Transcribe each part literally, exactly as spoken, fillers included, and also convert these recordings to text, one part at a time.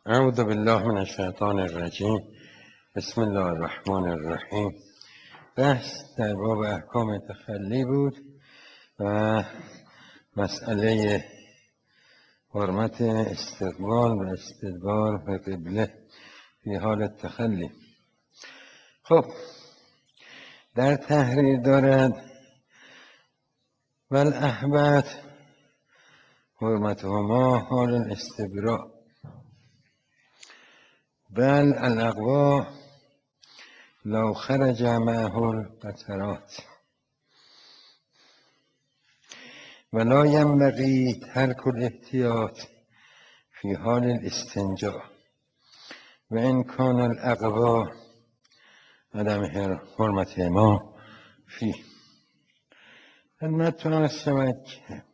اعوذ بالله من الشیطان الرجیم. بسم الله الرحمن الرحیم. بحث در باب احکام تخلی بود و مسئله حرمت استقبال و استدبار به قبله فی حال تخلی. خب در تحریر دارد والاحبت حرمتهما حال الاستبراء، بل الاقوا لو خرج معه القطرات ولا ينبغي ترك الاحتیاط فی حال الاستنجاء و ان کان الاقوا عدم حرمتهما فی. خدمت عرض شود که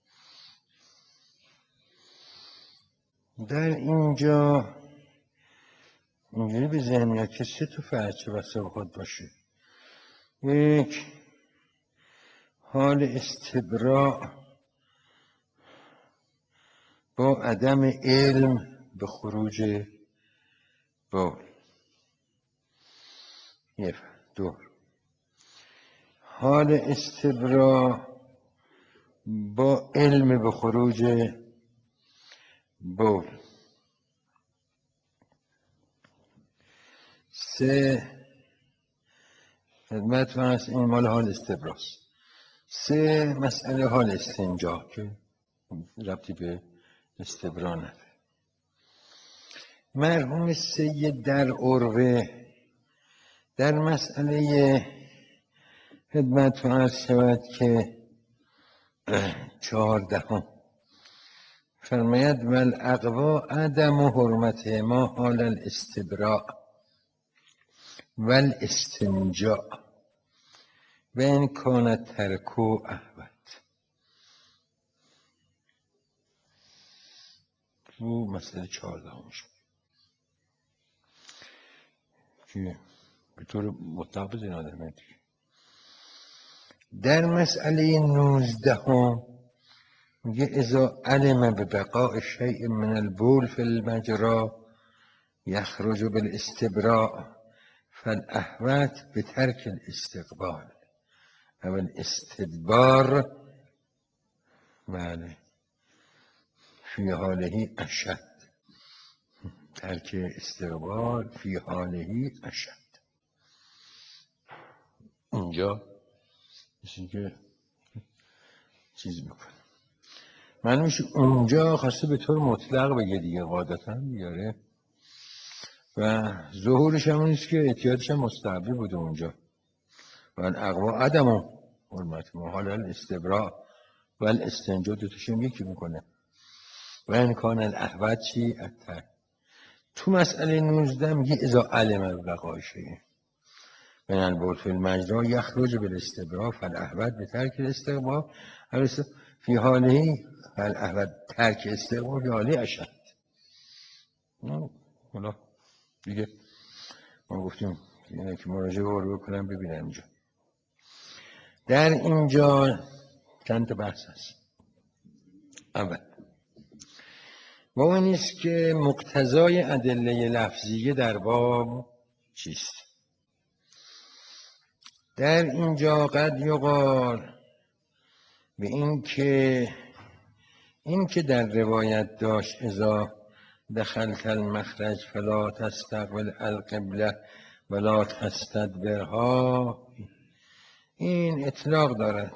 در اینجا اینجوری به ذهن میاد که سه تا فرچه واسه خود باشه. یک، حال استبراء با عدم علم به خروج بول. یک. دو، حال استبراء با علم به خروج بول. سه، خدمت هست این مال حال استبراست. سه، مسئله حال استنجا که ربطی به استبرا نداره. مرحوم سید در عروه در مسئله خدمت هست شود که چهاردهم فرماید والاقوا عدم حرمتهما حال الاستبراء والاستنجاء و ان کان ترکو احوط. تو مسئله چهاردهمش که به طور مطلق بزین آدم دیگه. در مسئله نوزدهم میگه اذا علم به بقاء شیء من البول فی المجرى یخرج بالاستبراء فالاحوط به ترک الاستقبال او الاستدبار بله فی حالهی اشد. ترک استقبال فی حالهی اشد. اینجا مثل که چیز میکنه من میشه اونجا خواسته به طور مطلق بگه دیگه، قاعدتا بیاره و ظهورش هم نیست که احتیاطش هم مستحبی بوده اونجا. و الاقوا عدم حرمت ما حال الاستبراء و الاستنجا دوتاشم یکی میکنه و این کان الاحوط چی؟ اتر. تو مسئله نوزده میگه اذا علم بقاء شیء من البول فی المجرى یخرج بالاستبراء فالاحوط به ترک الاستقبال فی حاله فالاحوط ترک استقبال فی حاله اشد. حالا دیگه ما گفتیم اینه که مراجعه رو بکنم ببینم اینجا. در اینجا چند تا بحث هست. اول و اون نیست که مقتضای ادله لفظیه در باب چیست. در اینجا قد یقال به این که این که در روایت داشت اذا دخلت المخرج فلا تستقبل القبله ولا تستدبرها، این اطلاق دارد،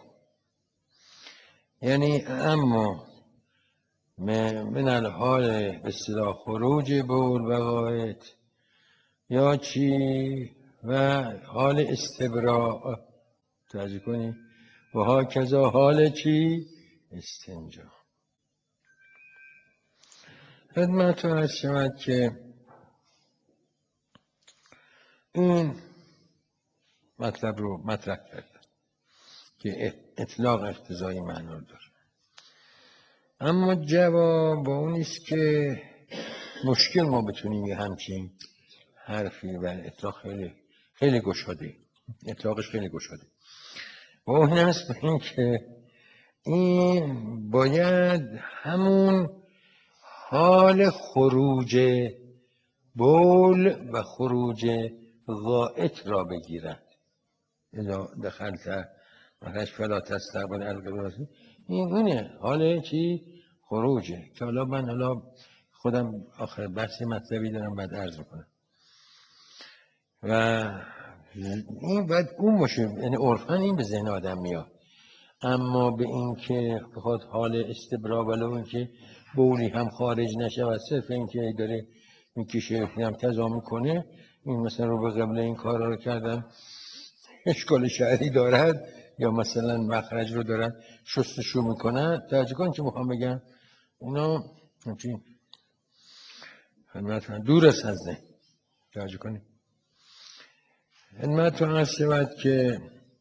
یعنی اما من الحال به اصطلاح خروج بول و غایط یا چی و حال استبراء توجه کنی و ها کذا حال چی استنجا. خدمت عرض شود که این مطلب رو مطرح کردن که اطلاق اقتضای معنی رو داره، اما جواب با اون است که مشکل ما بتونیم یه همچین حرفی و اطلاق خیلی خیلی گشاده، اطلاقش خیلی گشاده و اون هست به این که این باید همون حال خروج بول و خروج غائط را بگیرد. اذا دخلت مخرج فلا تستقبل القبله، این اینه حال چی؟ خروجه. که حالا من حالا خودم آخر بحث مطلبی دارم بعد عرض میکنم و این باید اون باشه، یعنی عرفاً این به ذهن آدم میاد. اما به این که بخواد حال استبرا ولو این که بولی هم خارج نشه و صرف این که داره میکشه هم تضا میکنه، این مثلا رو به قبل این کارا رو کردن اشکال شهری دارد یا مثلا مخرج رو دارن شستشو میکنن، توجه کن که میخوام بگم اونا همچین خدمت دور است از ذهن. توجه کنید خدمت رو عرض شود که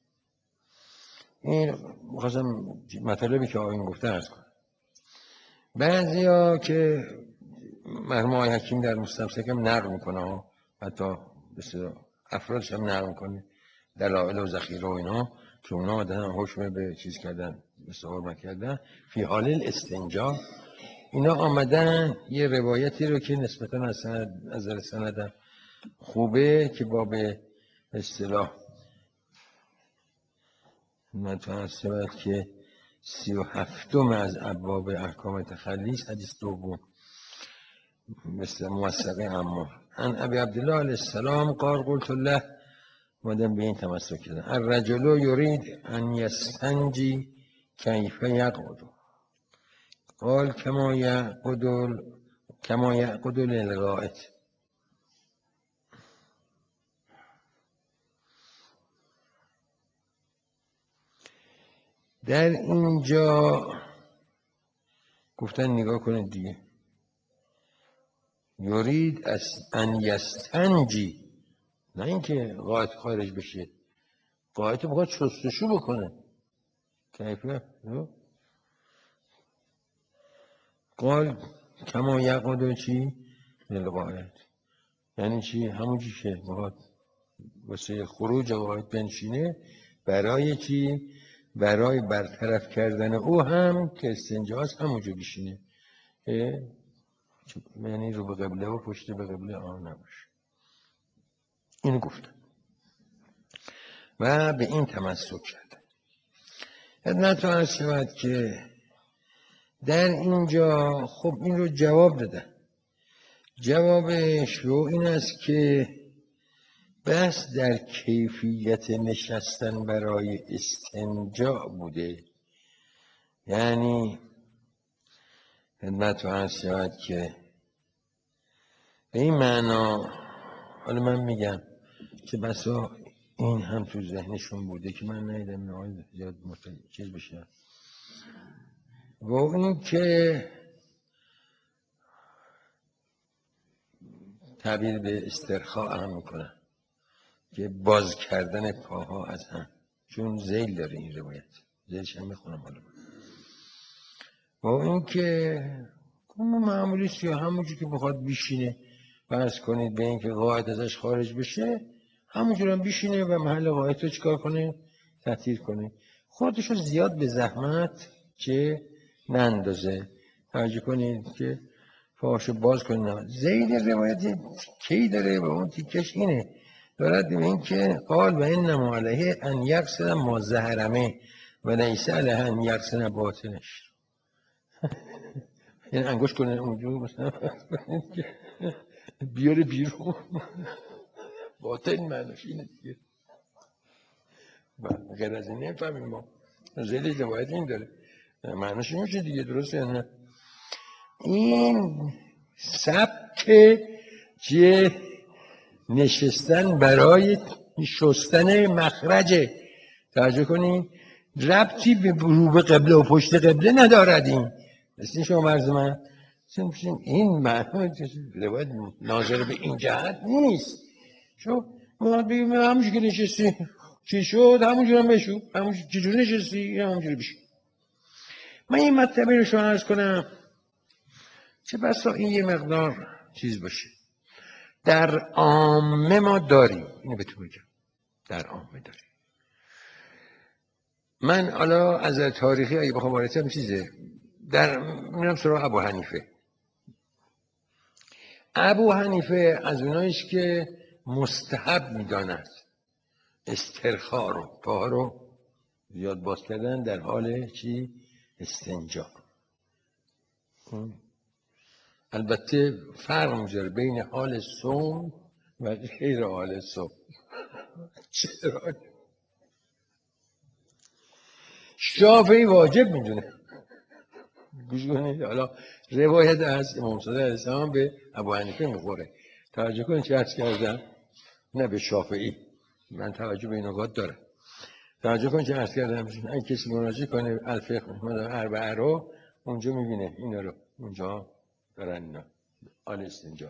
این خواستم مطالبی که آقایون گفته عرض کنم. بعضی ها که مرحوم آقای حکیم در مستمسک هم نقل میکنه، حتی بسیار افرادش هم نقل میکنه، دلائل و ذخیره و اینا که اونا آدم حکم به چیز کردن، مثل حرمت کردن فی حال الاستنجا. اینا آمدن یه روایتی رو که نسبتا از سند از نظر سند خوبه که با به اصطلاح متوسط که سی و هفتم از ابواب احکام تخلیص حدیث دوم مثل موثقه عمار ان ابی عبدالله علیه السلام قال قلت له، مادم به این تمسک کردن الرجل یرید ان یستنجی کیف یقعد قال کما یقعد کما یقعد للغائط. در اینجا گفتن نگاه کنید دیگه، یرید از ان یستنجی، نه اینکه غائط خارج بشه، غائط بخواد شستشو بکنه کیفیه. قال کما یقعد چی؟ للغائط، یعنی چی؟ همون چی که بخواد واسه خروج غائط بنشینه، برای چی؟ برای برطرف کردن او هم که استنجاست همونجا بشینه، یعنی رو به قبله و پشت به قبله آن نباشه. اینو گفتم و به این تمسک کردن. خدمت عرض شود که در اینجا خب این رو جواب دادن. جوابش رو این است که بس در کیفیت نشستن برای استنجا بوده، یعنی خدمت عرض شود که به این معنا، حالا من میگم که بسا این هم تو ذهنشون بوده که من نیدم نهایی زیاد چیز بشه، و این که تعبیر به استرخاء هم میکنن که باز کردن پاها از هم، چون ذیل داره این روایت، ذیلش هم میخونم حالا. و این که معمولی سیاه همونجور که بخواد بیشینه، فرض کنید به این که غائط ازش خارج بشه همونجور هم بیشینه و محل غائط رو چکار کنه؟ تطهیر کنه، خودش رو زیاد به زحمت که نندازه. توجه کنید که پاهاشو باز کنه. ذیل روایت کی داره و اون تیکش اینه، دارد به این که قال و انما علیه ان یغسل ما ظهرمه و لیس علیه ان یغسل باطنش، یعنی انگوش کنه اونجا مثلا بیاره بیرون، باطن معنیش اینه دیگه. غیر از این نفهمیم ما، ذیل روایت این داره معنیش میشه دیگه، درسته یا نه؟ این سبک که نشستن برای شستن مخرجه. توجه کنین ربطی به رو به قبله و پشت قبله ندارد. این مثل شما مرز من این معنی روایت ناظر به این جهت نیست، چون ما بگیم همونجور که نشستی چی شد همونجور هم بشو، همونجور چجور نشستی همونجور بشو. من این مطلبی رو شما عرض کنم چه بسا این یه مقدار چیز باشه در عامه ما داریم، اینو به تو بگم در عامه داریم. من حالا از تاریخی اگه بخوام وارد شم چیزه در میرم سراغ ابو حنیفه. ابو حنیفه از اوناییست که مستحب میداند استرخا رو، پاها رو زیاد باز کردن در حال چی؟ استنجا. البته فرق میذاره بین حال صوم و غیر حال صوم. چرا؟ شافعی واجب میدونه. گوش کنید، حالا روایت از امام صادق علیه السلام به ابو حنیفه میخوره. توجه کنید چه عرض کردم، نه به شافعی، من توجه به این نکات دارم. توجه کنید چه عرض کردم، اگه کسی مراجعه کنه الفقه اربعه رو اونجا میبینه اینا رو، اونجا دارن اینا آل استنجا.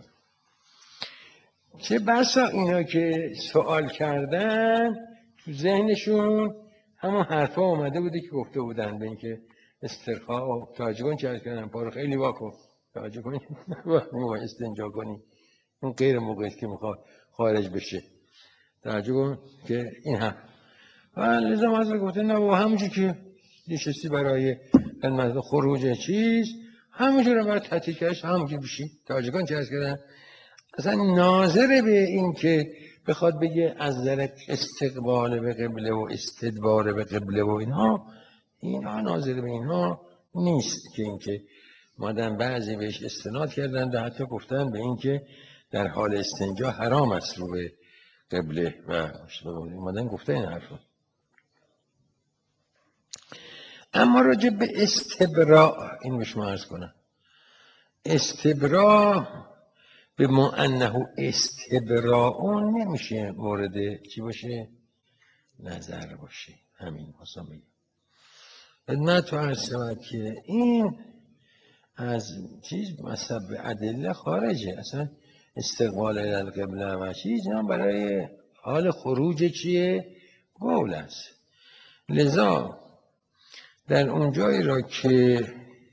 چه بسا اینا که سوال کردن تو ذهنشون همون حرفا اومده بوده که گفته بودن به اینکه استرخا. توجه کن چه عرض کردم، پا رو خیلی واکن، توجه کنید موقع استنجا کنی اون غیر موقعی که میخواد خارج بشه. توجه کن که این هم و لازم از گفته نه و همونجور که نشستی برای خدمت خروج چیز همونجور رو برای تحتیل کردش همونجور بشی. توجه کن چه عرض کردم، اصلا ناظر به این که بخواد بگه از نظر استقبال به قبله و استدبار به قبله و اینها، اینها ناظر به اینها نیست که اینکه مادن بعضی بهش استناد کردن و حتی گفتن به اینکه در حال استنجا حرام است رو به قبله و مادن گفته این حرفو. اما راجع به استبراء این بهش ما عرض کنم، استبراء به ما انه استبراءون نمیشه مورد چی باشه؟ نظر باشه. همین حسام بگم خدمت تو عرض شود که این از چیز مذهب ادله خارجه. اصلا استقبال القبله و چیز هم برای حال خروج چیه؟ قول است. لذا در اونجایی را که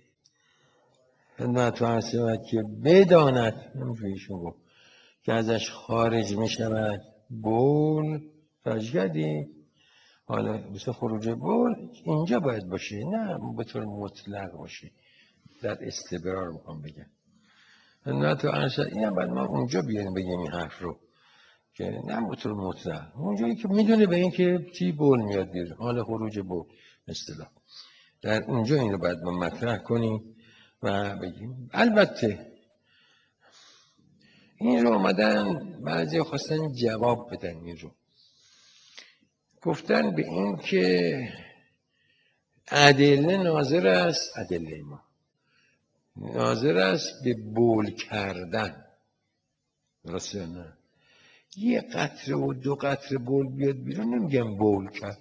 خدمت تو عرض شود که بداند نمیشه گفت که ازش خارج می شود بول، توجه کردی؟ حالا مثل خروج بول اینجا باید باشه، نه به طور مطلق باشه. در استبرار میخوام بگم نه تو ارشد این هم باید ما اونجا بیاریم بگیم این حرف رو که نه به طور مطلق، اونجایی که میدونه به این که چی بول میاد بیاره حال خروج بول اصطلاح، در اونجا این رو باید ما مطرح کنیم و بگیم. البته این رو آمدن بعضی خواستن جواب بدن، این رو گفتن به این که ادله ناظر است، ادله ما ناظر است به بول کردن، درسته نه؟ یه قطره و دو قطره بول بیاد بیرون نمیگم بول کرد،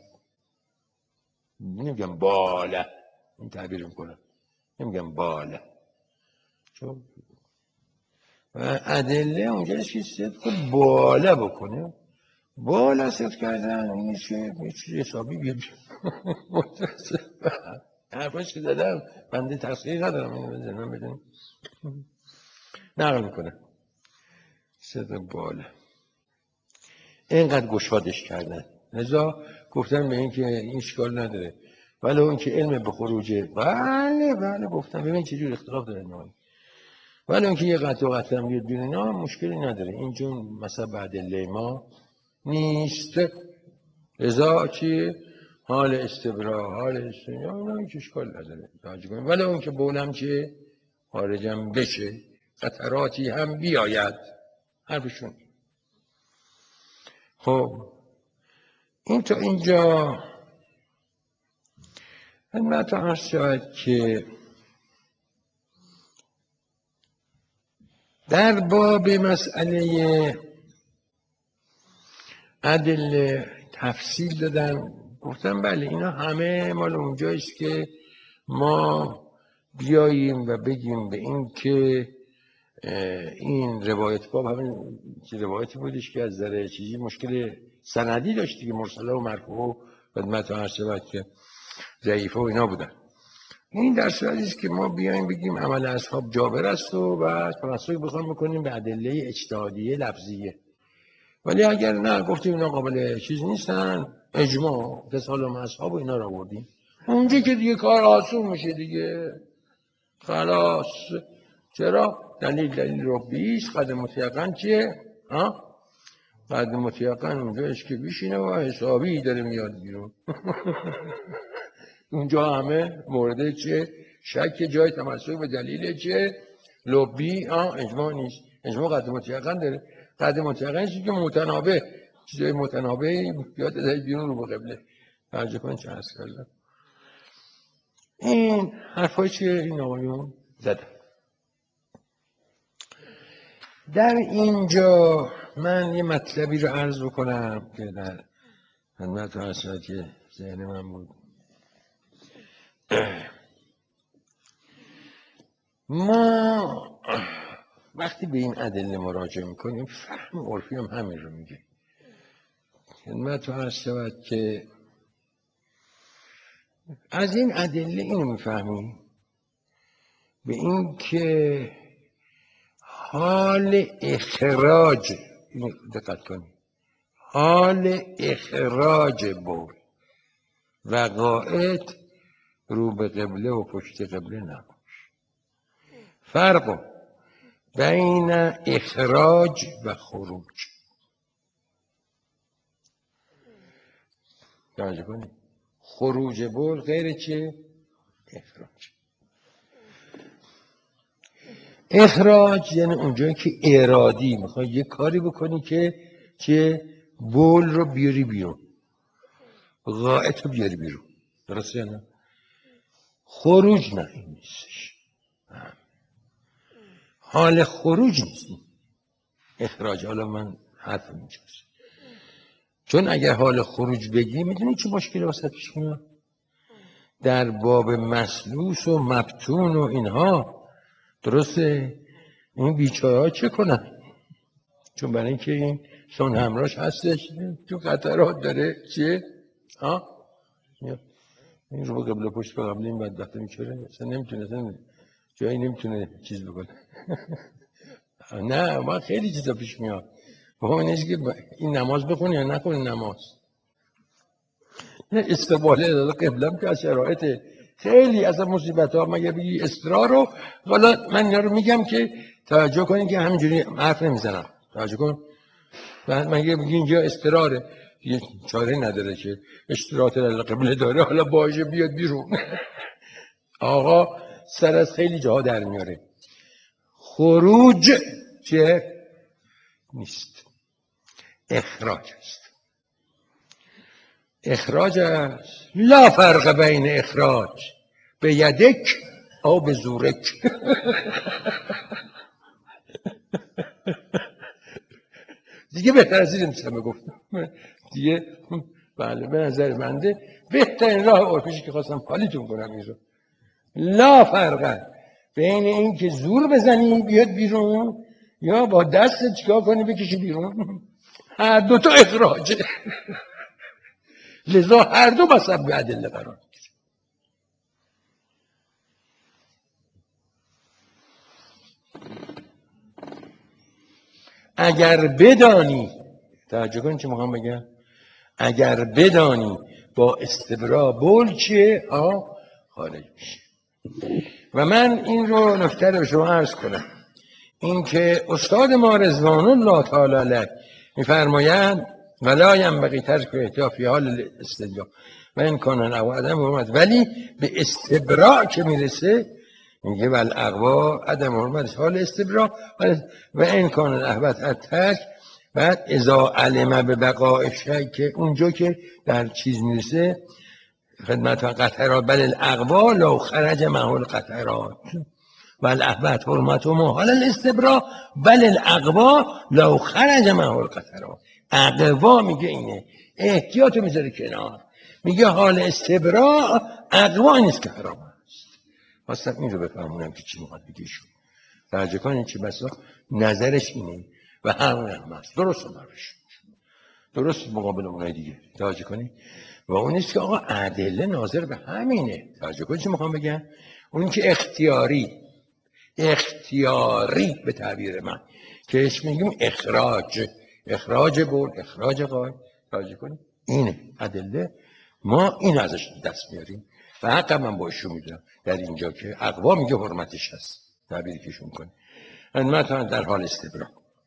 نمیگم باله، این تعبیر میکنم نمیگم باله، چون و ادله اونجاست که صدق باله بکنه. بالا صدق کردن این چه چیز حسابی بیاد حرفاش که زدم بنده تصویر ندارم اینو بزنم بدونیم نقل میکنه صدق بالا اینقدر گشادش کردن. لذا گفتن به این که این اشکال نداره، ولی اون که علم به خروجه بله بله گفتم ببین چجور اختلاف داره نهایی، ولی اون که یه قطع و قطع هم بیاد بیرون اینا مشکلی نداره، این جون مثلا بعد ما نیست. لذا چی؟ حال استبرا حال استبرا اینا هیچ اشکال نداره، ولی اون که بولم چه خارجم بشه قطراتی هم بیاید حرفشون. خب این تا اینجا خدمت عرض شود که در باب مسئله ادله تفصیل دادن، گفتم بله اینا همه مال اونجاییست که ما بیاییم و بگیم به این که این روایت باب همین روایتی بودش که از ذره چیزی مشکل سندی داشتی که مرسله و مرفوع خدمت عرض شود که ضعیفه و اینا بودن. این در صورتی است که ما بیایم بگیم عمل اصحاب جابر است و بعد تمسک بخوام بکنیم به ادله اجتهادیه لفظیه، ولی اگر نه گفتیم اینا قابل چیز نیستن اجماع تسالم اصحاب و اینا رو آوردیم اونجا که دیگه کار آسون میشه دیگه خلاص. چرا؟ دلیل دلیل ربیش. قد مطلقاً چیه؟ ها؟ قد مطلقاً اونجایش که بیشینه و حسابی داره میاد بیرون. اونجا همه مورد چیه؟ شک جای تمسک به دلیل چیه؟ لبی. آه اجماع نیست. اجماع قد مطلقاً داره. قد مطلقاً چیزی که متنابه، چیزای متنابه بیاد از بیرون رو به قبله. توجه کن چه هست کردم. این حرفای چیه این آقایون زدن. در اینجا من یه مطلبی رو عرض بکنم که در خدمت هست که ذهن من بود. ما وقتی به این ادله مراجعه میکنیم فهم عرفی هم همین رو میگه. خدمت هست که از این ادله اینو میفهمیم به این که حال اخراج، دقت کنید، حال اخراج بول و قائد رو به قبله و پشت قبله نباش. فرق بین اخراج و خروج. توجه کنید، خروج بول غیر چه؟ اخراج. اخراج یعنی اونجایی که ارادی میخوای یه کاری بکنی که چه؟ بول رو بیاری بیرون، غائط رو بیاری بیرون. درسته یا نه؟ خروج نه، این نیستش. حال خروج نیست، اخراج. حالا من حرف اینجاست، چون اگر حال خروج بگی میدونی چه مشکلی واسه پیش میاد؟ در باب مسلوس و مبتون و اینها، درسته؟ این بیچاره ها چه کنن؟ چون برای اینکه این سون همراش هستش تو خطرات داره چیه؟ ها؟ این رو به قبل پشت به قبل این بدبخته میچاره اصلا نمیتونه، اصلا جایی نمیتونه چیز بکنه. نه ما خیلی چیزا پیش میاد. مهم نیست که این نماز بخونه یا نخونه نماز. استقباله داده قبلم که از شرایط خیلی از مصیبت ها. مگه بگی استرا رو، حالا من اینا رو میگم که توجه کنین که همینجوری حرف نمیزنم. توجه کن. بعد مگه بگی اینجا استراره، یه چاره نداره که اشتراط قبله داره، حالا باشه بیاد بیرون. آقا سر از خیلی جاها در میاره. خروج چه؟ نیست، اخراج است. اخراج است. لا فرق بین اخراج به یدک او به زورک. دیگه بهتر از این نمیتونم بگفتم دیگه. بله به نظر منده بهترین راه عرفیشی که خواستم حالیتون کنم این رو. لا فرق بین این که زور بزنی بیاد بیرون یا با دست چیکار کنی بکشی بیرون. هر دو تا اخراجه. لذا هر دو مذهب به ادله قرار میگیره. اگر بدانی، توجه کن چه میخوام بگم، اگر بدانی با استبرا بول چیه؟ آه خارج میشه. و من این رو نکته رو شما عرض کنم، این که استاد ما رضوان الله تعالی علیه میفرمایند ولا ینبغی ترک احتیاط فی حال استدلال و این کانن او عدم حرمت، ولی به استبراء که میرسه میگه ول اقوا عدم حرمت حال استبراء و این کانن احبت اتک. بعد اذا علم به بقاء شیء که اونجا که در چیز میرسه خدمت قطرات بل الاقوا لو خرج محل قطرات والاحبت حرمت و محال الاستبراء بل الاقوا لو خرج محل قطرات. اقوا میگه اینه، احتیاط میذاره کنار، میگه حال استبراء اقوا نیست که حرام است. خواستم این رو بفهمونم که چی میخواد بگه شون. توجه کنید چه بسا نظرش اینه و همون هم هست. درست نمارش درست مقابل اونای دیگه. توجه کنید و اون نیست که آقا ادله ناظر به همینه. توجه کنید چه میخوام بگم. اون که اختیاری، اختیاری به تعبیر من که اش میگیم اخراج، اخراج بول، اخراج قای. توجه کنید اینه ادله، ما این ازش دست میاریم و حقا من باشو میدونم در اینجا که اقوا میگه حرمتش هست تعبیری که شون کنید. خدمتتون در حال استبرا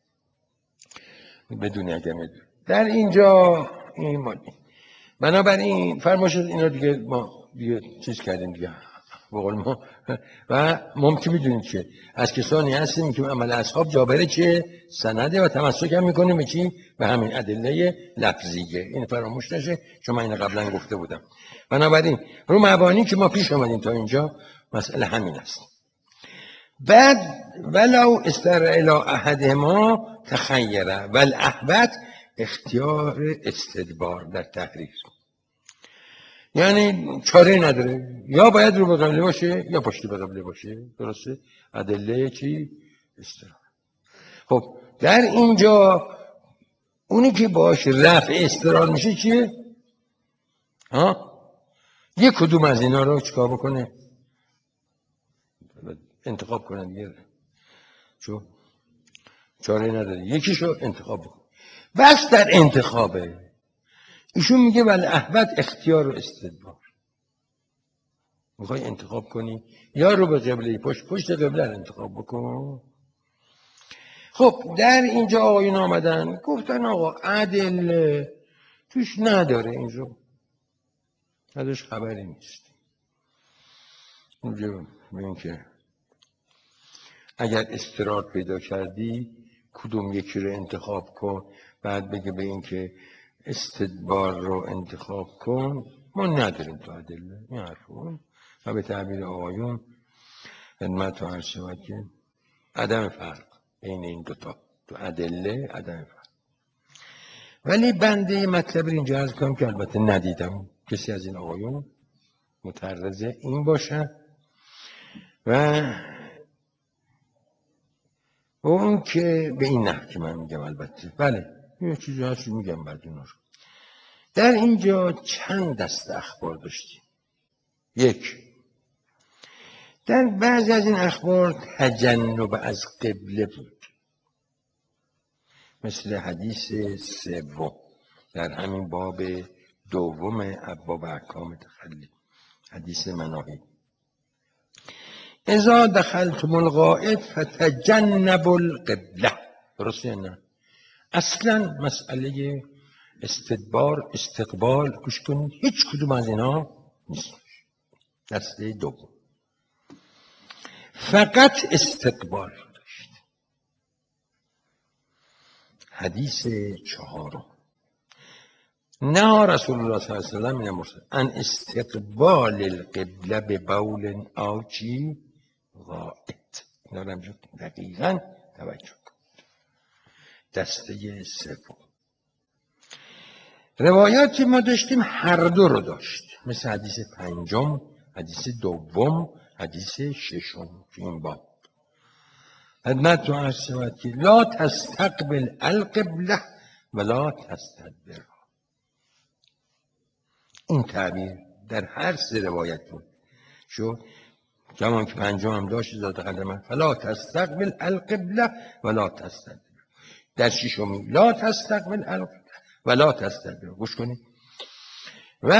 بدون اگه در اینجا این مالی. بنابراین فرماشید اینا دیگه ما دیگه چیز کردیم دیگه بقول ما و ممکن میدونید که از کسانی هستیم که عمل اصحاب جابره که سنده و تمسک هم میکنیم به چی؟ به همین ادله لفظیه. این فراموش نشه چون من این قبلا گفته بودم. بنابراین رو مبانی که ما پیش آمدیم تا اینجا مسئله همین است. بعد ولو استر الی احدهما تخیره والاحوط اختیار استدبار در تحریر، یعنی چاره نداره، یا باید رو به قبله باشه یا پشت به قبله باشه. درسته؟ ادله چی؟ استدبار. خب در اینجا اونی که باش رفع استدلال میشه چیه؟ ها؟ یک کدوم از اینا رو چیکار بکنه؟ انتخاب کنه دیگه، چون چاره نداره، یکیشو انتخاب بکن. بس در انتخابه ایشون میگه ولی احوط اختیار و استدبار. میخوای انتخاب کنی یا رو به قبله پشت پشت قبله رو انتخاب بکن. خب در اینجا آقایون آمدن گفتن آقا عدل توش نداره، اینجا ازش خبری نیست. اونجا میگن که اگر استقرار پیدا کردی کدوم یکی رو انتخاب کن، بعد بگه به این که استدبار رو انتخاب کن. ما نداریم تو ادله این حرفون و به تعبیر آقایون خدمت رو عرض شود که عدم فرق بین این دوتا تو ادله عدم فرق. ولی بنده مطلب اینجا عرض کنم که البته ندیدم کسی از این آقایون متعرض این باشه و اون که به این نه که من میگم. البته بله یه چیزی هست میگم بعد اینا رو. در اینجا چند دست اخبار داشتیم. یک، در بعضی از این اخبار تجنب از قبله بود، مثل حدیث سوم در همین باب دوم ابواب احکام تخلی، حدیث مناهی. اذا دخلتم الغائط فتجنبوا القبله. درسته نه؟ اصلا مسئله استدبار استقبال گوش کنید هیچ کدوم از اینا نیست. دسته دوم فقط استقبال داشت. حدیث چهارم نه رسول الله صلی الله علیه و سلم من ان استقبال القبله ببول او چی غائط. اینا رو همجور دقیقا توجه کنید. دسته سوم روایاتی ما داشتیم هر دو رو داشت، مثل حدیث پنجم، حدیث دوم، حدیث ششم که این باب خدمت رو عرض شود که لا تستقبل القبله ولا تستدبر. این تعبیر در هر سه روایت بود. شو کمان که پنجم هم داشت ذات قدمه فلا تستقبل القبله ولا تستدبر. در ششمی لا تستقبل القبله ولا تستدبر. گوش کنید. و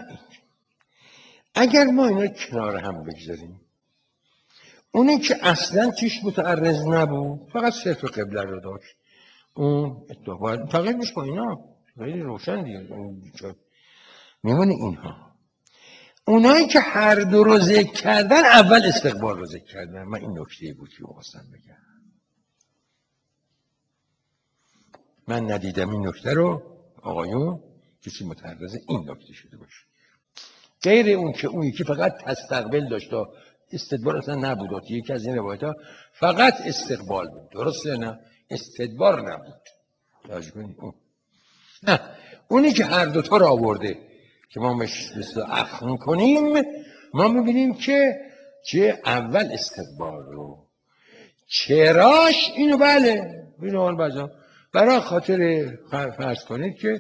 اگر ما اینا کنار هم بگذاریم، اونی که اصلا چیش متعرض نبود فقط صرف قبله رو داشت، اون اتفاق تغییر میشه با اینا خیلی روشن دیگه میمونه. اینها اونایی که هر دو رو ذکر کردن اول استقبال رو ذکر کردن. من این نکته بود که خواستم بگم. من ندیدم این نکته رو آقایون کسی متعرض این نکته شده باشه، غیر اون که اون یکی فقط تستقبل داشت و استدبار اصلا نبود. یکی از این روایت ها فقط استقبال بود. درسته نه؟ استدبار نبود. توجه کنید. اون نه، اونی که هر دوتا رو آورده که ما مثل اخم کنیم، ما میبینیم که چه اول استقبال رو چراش اینو بله اینو بله برای خاطر فرض کنید که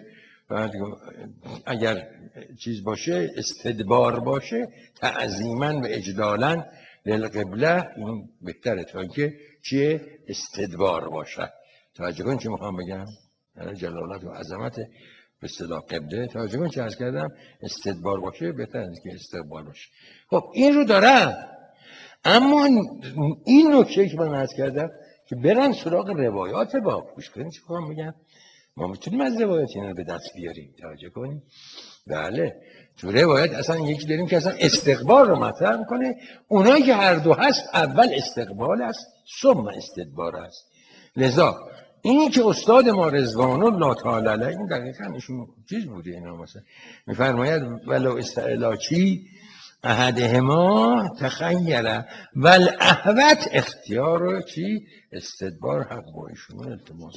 اگر چیز باشه استدبار باشه تعظیما و اجلالا للقبله این بهتره تا اینکه چیه استدبار باشه. توجه کن چی میخوام بگم؟ جلالت و عظمت به اصطلاح قبله. توجه کن چی عرض کردم؟ استدبار باشه بهتر از که استقبال باشه. خب این رو دارم، اما این نکته که من عرض کردم که برن سراغ روایات باب. گوش کنید چی میخوام بگم. ما میتونیم از روایات اینا رو به دست بیاریم، توجه کنیم. بله تو روایت اصلا یکی داریم که اصلا استقبال رو مطرح میکنه. اونایی که هر دو هست، اول استقبال است ثم استدبار است. لذا اینی که استاد ما رضوان الله تعالی علیه این دقیقاً ایشون چیز بوده، اینا مثلا میفرماید ولو استعلاچی احدهما تخیره والاحوط اختیار چی استدبار حق با ایشون التماس